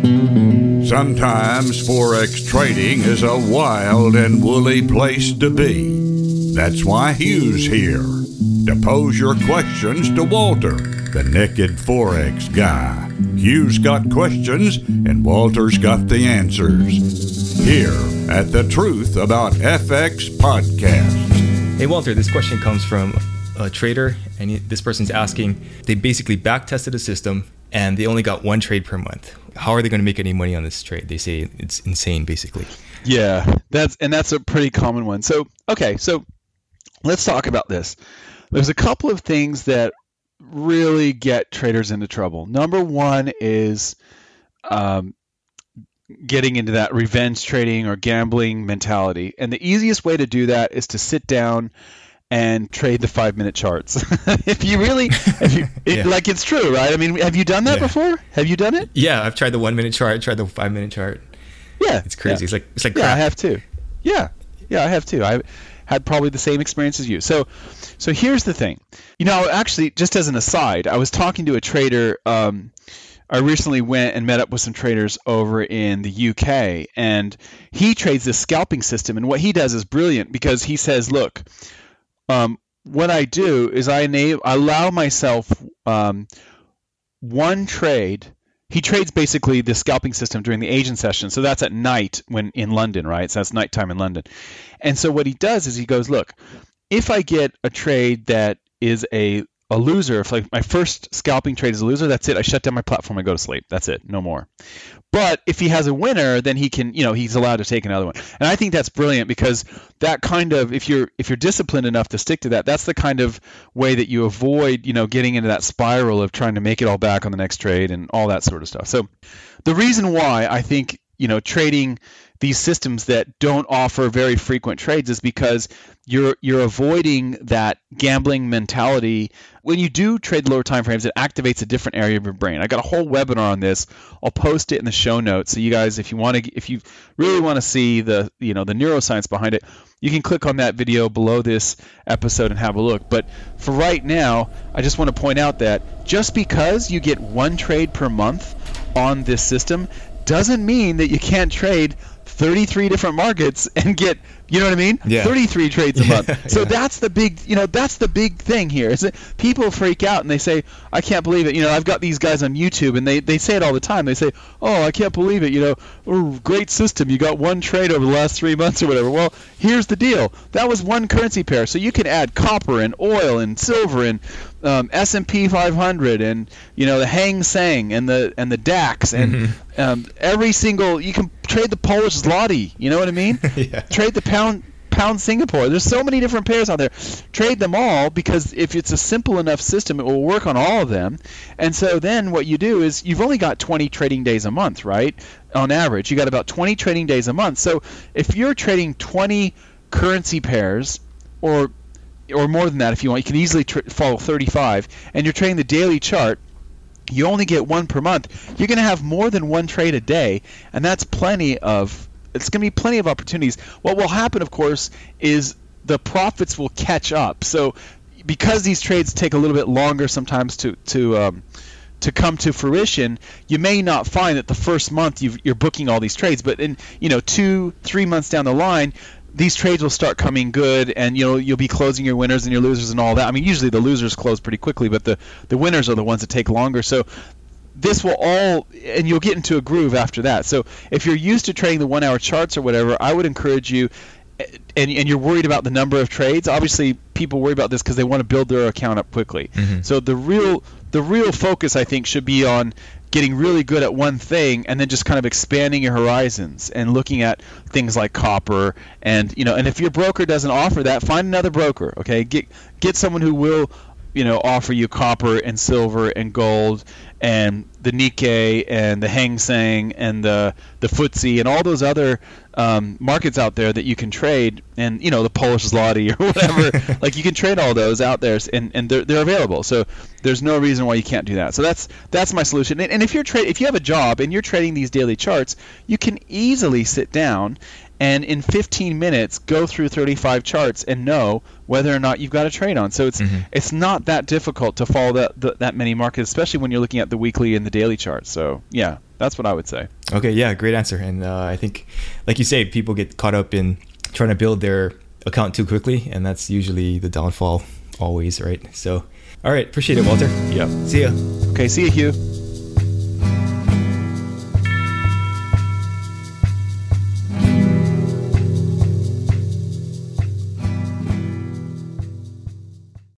Sometimes Forex trading is a wild and woolly place to be. That's why Hugh's here, to pose your questions to Walter, the naked Forex guy. Hugh's got questions and Walter's got the answers. Here at the Truth About FX podcast. Hey Walter, this question comes from a trader, and this person's asking, they basically back tested the system and they only got one trade per month. How are they going to make any money on this trade? They say it's insane, basically. Yeah, that's a pretty common one. So let's talk about this. There's a couple of things that really get traders into trouble. Number one is getting into that revenge trading or gambling mentality. And the easiest way to do that is to sit down and trade the 5-minute charts. Like it's true, right? I mean, have you done that before? Have you done it? Yeah, I've tried the 1-minute chart, tried the 5-minute chart. Yeah. It's crazy. Yeah. It's like yeah, crap. I have too. Yeah, I have too. I had probably the same experience as you. So here's the thing. Actually, just as an aside, I was talking to a trader. I recently went and met up with some traders over in the UK, and he trades this scalping system. And what he does is brilliant because he says, look, what I do is I allow myself one trade. He trades basically the scalping system during the Asian session. So that's at night when in London, right? So that's nighttime in London. And so what he does is he goes, look, if I get a trade that is a loser, if like my first scalping trade is a loser, that's it. I shut down my platform, I go to sleep. That's it. No more. But if he has a winner, then he can, he's allowed to take another one. And I think that's brilliant because that kind of, if you're disciplined enough to stick to that, that's the kind of way that you avoid, getting into that spiral of trying to make it all back on the next trade and all that sort of stuff. So the reason why I think, trading these systems that don't offer very frequent trades is because you're avoiding that gambling mentality. When you do trade lower time frames, it activates a different area of your brain. I got a whole webinar on this. I'll post it in the show notes. So you guys, if you really want to see the neuroscience behind it, you can click on that video below this episode and have a look. But for right now, I just want to point out that just because you get one trade per month on this system doesn't mean that you can't trade 33 different markets and get, you know what I mean? Yeah. 33 trades a month. So that's the big, that's the big thing here. Is that people freak out and they say, I can't believe it. I've got these guys on YouTube and they say it all the time. They say, oh, I can't believe it. Oh, great system. You got one trade over the last 3 months or whatever. Well, here's the deal. That was one currency pair. So you can add copper and oil and silver and S&P 500 and the Hang Seng and the DAX and every single, you can trade the Polish zloty, you know what I mean? Yeah. Trade the pound Singapore. There's so many different pairs out there. Trade them all because if it's a simple enough system, it will work on all of them. And so then what you do is you've only got 20 trading days a month, right? On average, you got about 20 trading days a month. So if you're trading 20 currency pairs or more than that if you want, you can easily follow 35, and you're trading the daily chart, you only get one per month. You're going to have more than one trade a day, and it's going to be plenty of opportunities. What will happen, of course, is the profits will catch up. So because these trades take a little bit longer sometimes to come to fruition, you may not find that the first month you're booking all these trades, but in 2-3 months down the line, these trades will start coming good, and you'll be closing your winners and your losers and all that. I mean, usually the losers close pretty quickly, but the winners are the ones that take longer. So this will all, and you'll get into a groove after that. So if you're used to trading the 1 hour charts or whatever, I would encourage you, and you're worried about the number of trades. Obviously, people worry about this because they want to build their account up quickly. Mm-hmm. So the real focus, I think, should be on getting really good at one thing and then just kind of expanding your horizons and looking at things like copper and if your broker doesn't offer that, find another broker. Okay, get someone who will offer you copper and silver and gold and the Nikkei and the Hang Seng and the FTSE and all those other markets out there that you can trade, and the Polish zloty or whatever. Like, you can trade all those out there, and they're available. So there's no reason why you can't do that. So that's my solution. And if you have a job and you're trading these daily charts, you can easily sit down and in 15 minutes go through 35 charts and know whether or not you've got a trade on. So it's not that difficult to follow that many markets, especially when you're looking at the weekly and the daily charts. So yeah. That's what I would say. Okay, yeah, great answer. And I think, like you say, people get caught up in trying to build their account too quickly, and that's usually the downfall always, right? So, all right, appreciate it, Walter. Yep. See ya. Okay, see you, Hugh.